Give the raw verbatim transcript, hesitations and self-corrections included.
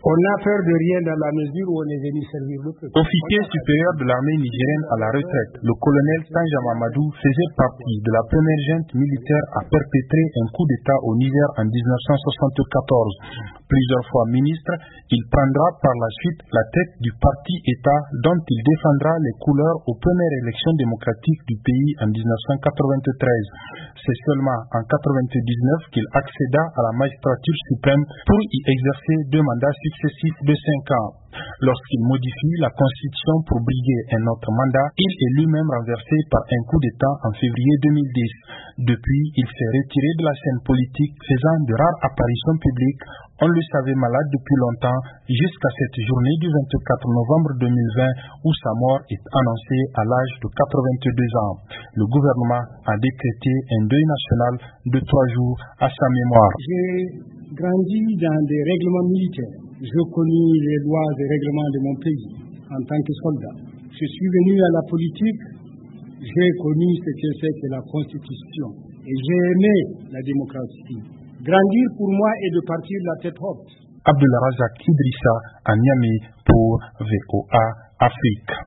On n'a peur de rien dans la mesure où on est venu servir le peuple. Officier supérieur de l'armée nigérienne à la retraite, le colonel Tanja Mamadou faisait partie de la première junte militaire à perpétrer un coup d'État au Niger en dix-neuf cent soixante-quatorze. Plusieurs fois ministre, il prendra par la suite la tête du parti État dont il défendra les couleurs aux premières élections démocratiques du pays en dix-neuf cent quatre-vingt-treize. C'est seulement en quatre-vingt-dix-neuf qu'il accéda à la magistrature suprême pour y exercer deux mandats successifs de cinq ans. Lorsqu'il modifie la Constitution pour briguer un autre mandat, il est lui-même renversé par un coup d'État en février deux mille dix. Depuis, il s'est retiré de la scène politique, faisant de rares apparitions publiques. On le savait malade depuis longtemps, jusqu'à cette journée du vingt-quatre novembre deux mille vingt, où sa mort est annoncée à l'âge de quatre-vingt-deux ans. Le gouvernement a décrété un deuil national de trois jours à sa mémoire. J'ai grandi dans des règlements militaires. Je connais les lois et règlements de mon pays en tant que soldat. Je suis venu à la politique, j'ai connu ce que c'est que la Constitution et j'ai aimé la démocratie. Grandir pour moi est de partir la tête haute. Abdullah Razak Idrissa à Niamey pour V O A Afrique.